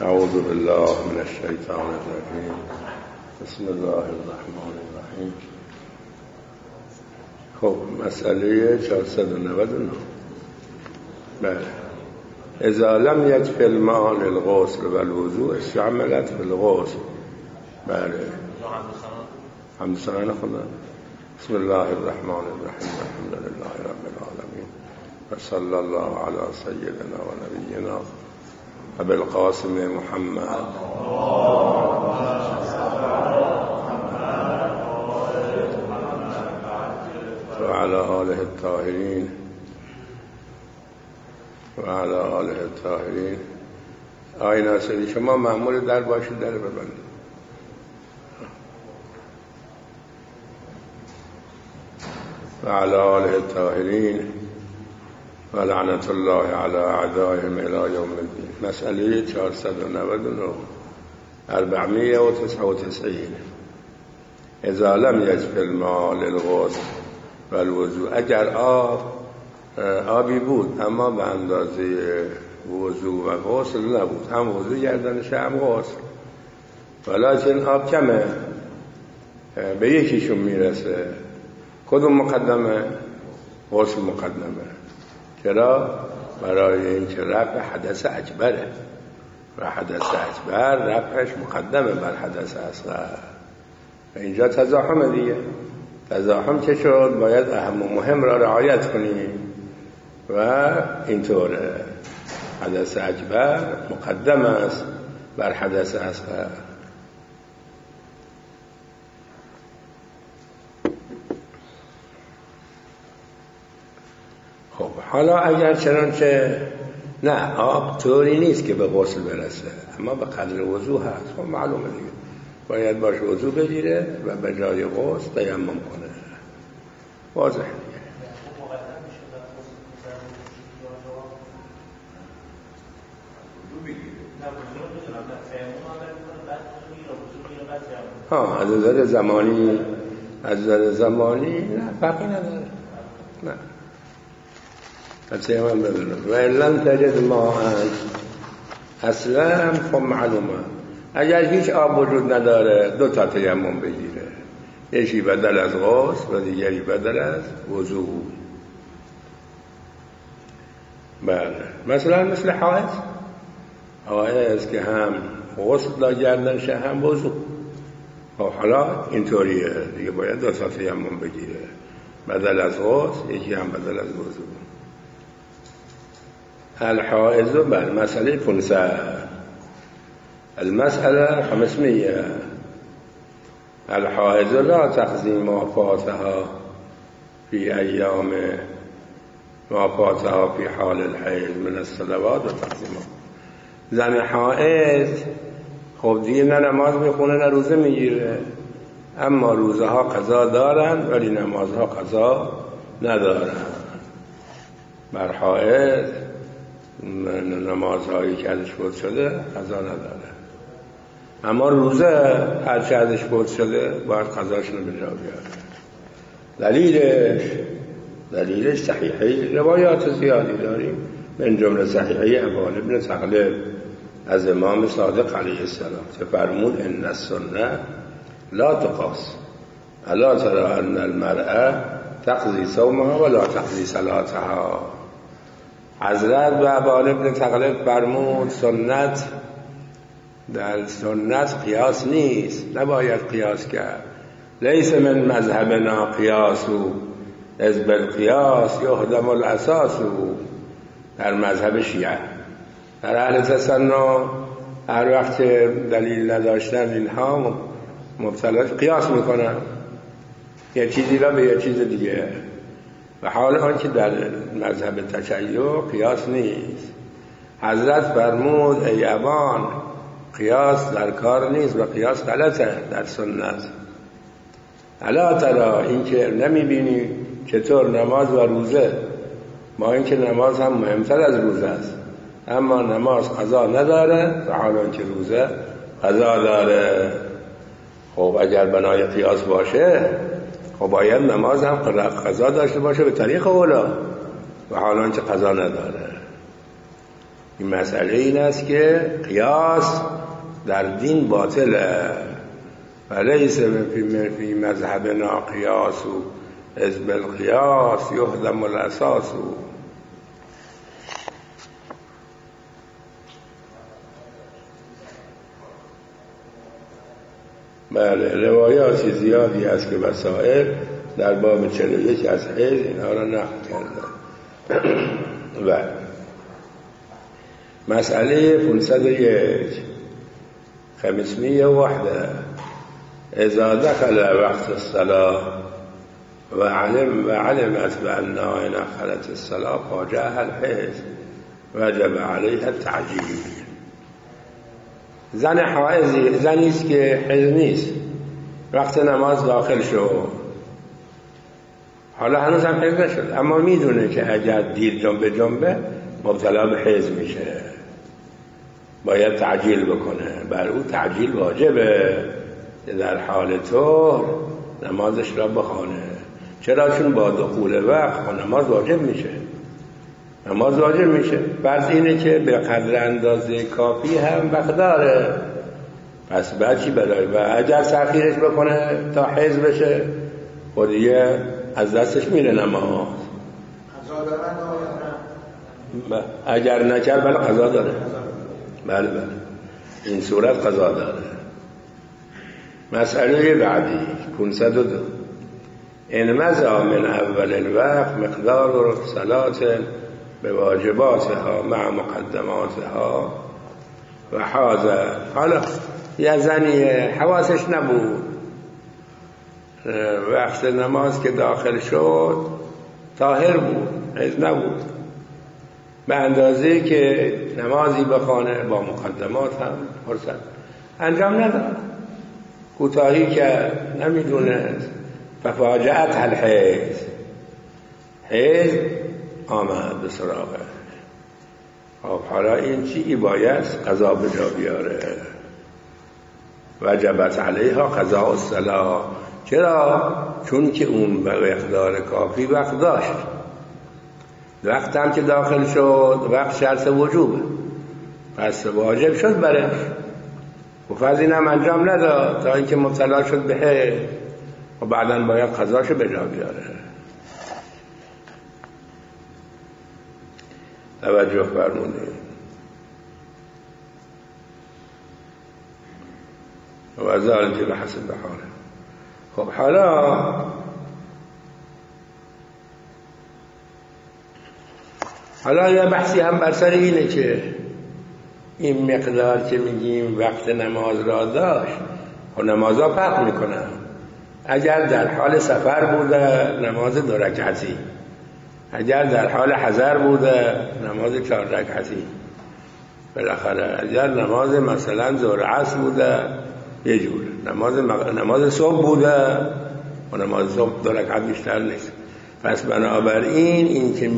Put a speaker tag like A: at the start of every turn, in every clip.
A: اعوذ بالله من الشیطان الرجیم. بسم الله الرحمن الرحیم. خب مسئله 499. بله. اذا لم يجف الماء للغسل والوضوء استعملت في الغسل. بله. حمد خدا. بسم الله الرحمن الرحیم. الحمد لله رب العالمین و صلی الله علی سیدنا و نبینا ابی القاسم محمد و علی آله الطاهرین و علی آله الطاهرین. آقای ناصری شما مأمور در باشید، در ببندید. و علی آله الطاهرین و لعنت الله علی اعدائهم الی یوم الدین. مسئله 499 499. اذا لم یجف الماء للغسل والوضوء. اگر آبی بود اما به اندازه وضوء و غسل نبود، هم وضوء گردنش هم غسل، ولیکن آب کمه، به یکیشون میرسه، کدوم مقدمه؟ غسل مقدمه. چرا؟ برای اینکه رفع حدث اکبره و حدث اکبر رفعش مقدمه بر حدث اصغر. اینجا تزاحم دیگه. تزاحم چه شد؟ باید اهم و مهم را رعایت کنیم و اینطوره. حدث اکبر مقدم است بر حدث اصغر. خب حالا اگر چنانچه نه آب طوری نیست که به غسل برسه، اما به قدر وضو هست، خب معلومه دیگه باید باشه وضو بگیره و به جای غسل تیمم کنه. واضح دیگه. از نظر زمانی نه فرقی نداره. نه حتی من بدونم و لن تجد ماء اصلا خب معلومه اگر هیچ آب وجود نداره دو تا تیمم بگیره، یکی بدل از غسل و دیگری بدل از وضو. بله. مثل حائض که هم غسل دا گردنش هم وضو. خب حالا اینطوریه دیگه، باید دو تا تیمم بگیره، بدل از غسل یکی هم بدل از وضو. الحائض بر مسئله 500. المسألة 500. الحائض لا تقضي ما فاتها في أيام ما فاتها في حال الحيض من الصلوات و تقضیمها. زن حائض خب دیگه نه نماز میخونه نه روزه میگیره، اما روزه ها قضا دارن ولی نمازها قضا ندارن. بر حائض نمازهایی که ازش فوت شده قضا نداره، اما روزه هرچه ازش فوت شده باید قضاشون رو به جا بیاره. دلیلش صحیحه روایات زیادی داریم، من جمله صحیحه عبال ابن تغلب از امام صادق علیه السلام که فرمود ان السنه لا تقاس الا ترى ان المرأة تقضی صومها ولا تقضی صلاتها. حضرت و عبال ابن تغلب فرمود سنت در سنت قیاس نیست، نباید قیاس کرد. لیس من مذهبنا قیاس از بالقیاس یهدم الاساس. در مذهب شیعه، در اهل تسنن هر وقت دلیل نداشتن اینها مبتلا قیاس میکنن، یه چیزی را به یه چیز دیگه. و حال آن که در مذهب تشیع قیاس نیست. حضرت فرمود ای ابان قیاس در کار نیست و قیاس غلطه در سنت. الا ترى، این که نمیبینی چطور نماز و روزه، با اینکه نماز هم مهمتر از روزه است، اما نماز قضا نداره و حال آن که روزه قضا داره. خب اگر بنای قیاس باشه خب باید نماز هم قضا داشته باشه به طریق اولا و حالا که قضا نداره. این مسئله این است که قیاس در دین باطله و لیس فی مذهبنا قیاس از بالقیاس یهدم الاساس. بله، روایاتی زیادی هست که وسائل در باب 41 از حیض اینها را نقل کرده. و مسئله 501 500 وحده اذا دخل وقت الصلاة وعلمت بأنها إن أخرت الصلاة فاجأها الحیض وجب عليها التعجیل. زن حائضی، زنی است که حیض نیست، وقت نماز داخل شد، حالا هنوز هم حیض نشد، اما میدونه که اگر دیر جنبه مبتلا به حیض میشه، باید تعجیل بکنه. بر او تعجیل واجبه، در حال طهر نمازش را بخوانه. چرا؟ چون با دخول وقت نماز واجب میشه. نماز واجب میشه. فرض اینه که به قدر اندازه کافی هم وقت داره، پس بعد چی برای؟ و اگر تأخیرش بکنه تا حیض بشه خودیه از دستش میره نماز.
B: قضا داره؟
A: اگر نکرد بله قضا داره. بله این صورت قضا داره. مسئله بعدی 502 ان مضى من اول الوقت مقدار صلات به واجباتها مع مقدماتها و حالا یه زنی حواسش نبود، وقت نماز که داخل شد طاهر بود، حیض نبود، به اندازه که نمازی بخوانه با مقدمات هم فرصت انجام نداد، کوتاهی که نمیدونست، ففاجأت الحیض، حیض آمد به سراغه. خب حالا این چی باید قضا به جا بیاره؟ وجبت علیها قضاء الصلاة. چرا؟ چون که اون به مقدار کافی وقت داشت، وقت هم که داخل شد وقت شرط وجوبه، پس واجب شد برش. و فرض اینم انجام نداد تا اینکه مبتلا شد به حیض و بعداً باید قضاشو به جا بیاره. توجه فرمودید. و ذالک بحسب حاله. خب حالا یه بحثی هم بر سر اینه که این مقدار که میگیم وقت نماز را داشت و نمازا فرق میکنن. اگر در حال سفر بوده نماز 2 رکعتی، اگر در حال حضر بوده نماز 4 رکعتی، بالاخره اگر نماز مثلا ظهر عصر بوده یه جور، نماز صبح بوده و نماز صبح 2 رکعت بیشتر نیست. پس بنابراین این که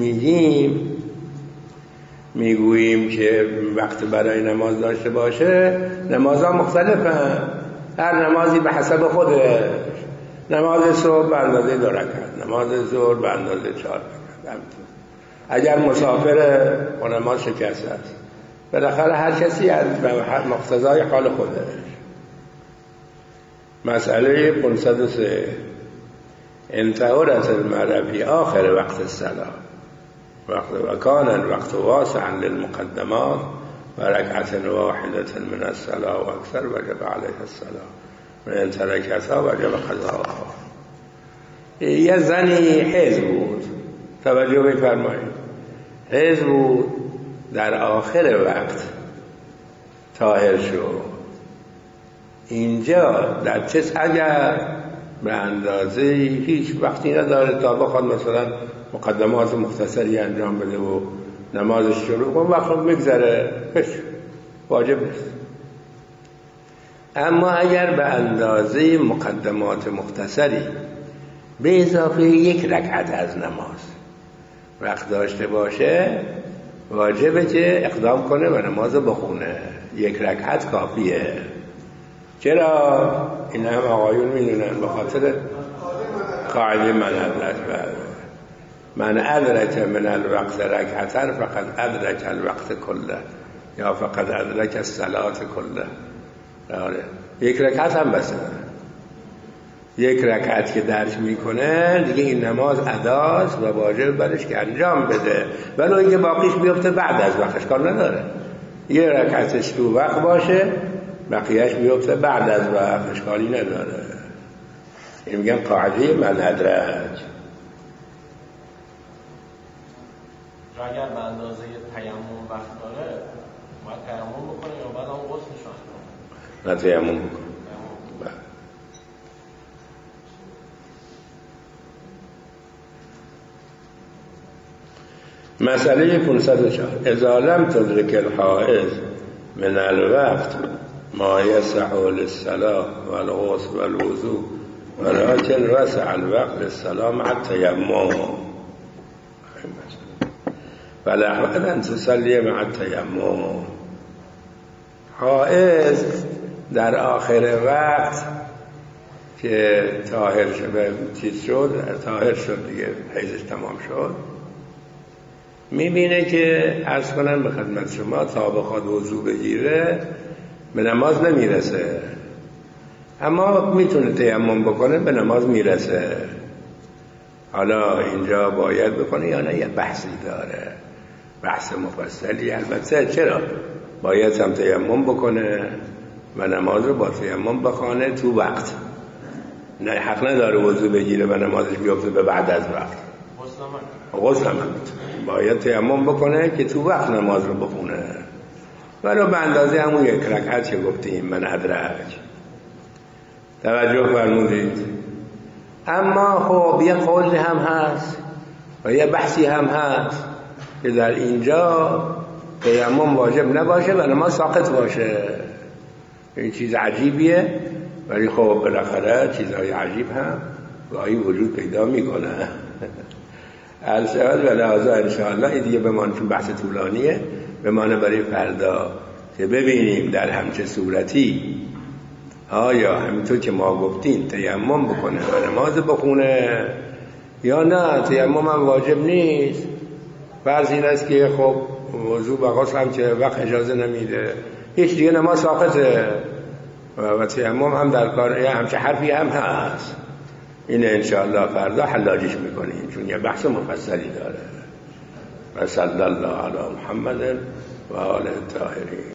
A: میگوییم که وقت برای نماز داشته باشه، نمازها مختلفه، هر نمازی به حسب خودش. نماز صبح به اندازه 2 رکعت، نماز ظهر به اندازه 4 رکعت. اگر مسافره و نماز شکسته است، بالاخره هر کسی از مقتضای حال خودش. مسئله 503 انتهارت المرء فی آخر وقت الصلاة و کان الوقت واسعا للمقدمات و رکعت واحدة من الصلاة و اکثر وجب علیه الصلاة و ان ترکتها وجب قضاها. یه زنی حیض بود، توجه بفرمایید، حیض بود، در آخر وقت طاهر شد. اینجا در چه اگر به اندازه هیچ وقتی نداره تا بخواد مثلا مقدمات مختصری انجام بده و نمازش شروع کنه، وقت میگذره، واجب نیست. اما اگر به اندازه مقدمات مختصری به اضافه 1 رکعت از نماز وقت داشته باشه، واجبه که اقدام کنه و نماز بخونه. 1 رکعت کافیه. چرا؟ این هم آقایون میدونن، به خاطر قاعده منعت. من ادرک من الوقت رکعتن فقط ادرک الوقت کله یا فقط ادرک الصلاة کله. یک رکعت هم بسه، یک رکعت که درک میکنه دیگه این نماز اداست و واجب برش که انجام بده، ولی اینکه باقیش بیفته بعد از وقتش کار نداره. یه رکعتش تو وقت باشه بقیهش بیفته بعد از وقت، اشکالی نداره. این میگن قاعده من ادرک.
C: اگر به اندازه تیمم وقت داره باید تیمم بکنه یا بعد هم غسلش کنه؟
A: نه تیمم بکنه. مسئله 504 اذا لم تدرک الحائض من الوقت ما یصح للصلاة والغسل والوضوء ولكن وسع الوقت للصلاة مع التيمم فلا بد ان تصلي مع التيمم. حائض در آخر وقت که طاهر شد دیگه حیضش تمام شد، میبینه که عرض کنم به خدمت شما تا بخواد وضو بگیره به نماز نمیرسه، اما میتونه تیمم بکنه به نماز میرسه. حالا اینجا باید بکنه یا نه؟ یه بحثی داره، بحث مفصلی. البته چرا باید هم تیمم بکنه و نماز رو با تیمم بخونه تو وقت، نه حق نداره وضو بگیره و نمازش بیفته به بعد از وقت. غسل هم باید تیمم بکنه که تو وقت نماز رو بخونه، ولو به اندازه همون یک رکعت که گفتیم من ادرک. توجه فرمودید. اما خب یه قولی هم هست و یه بحثی هم هست که در اینجا تیمم واجب نباشه و نماز ساقط باشه. این چیز عجیبیه، ولی خب بالاخره چیزهای عجیب هم گاهی وجود پیدا میکنه. الشهاد و لحاظا انشاءالله این دیگه بمانه، چون بحث طولانیه، بمانه برای فردا که ببینیم در همچه صورتی آیا همینطور که ما گفتیم تیمم بکنه و نماز بخونه یا نه تیمم هم واجب نیست. فرض این است که خب وضو و غسل هم که وقت اجازه نمیده، هیچ دیگه نماز ساقطه و تیمم هم در کار، یا همچه حرفی هم هست. این انشاءالله فردا حلاجیش میکنیم چون یه بحث مفصلی داره. و صلی الله علی محمد و آله الطاهرین.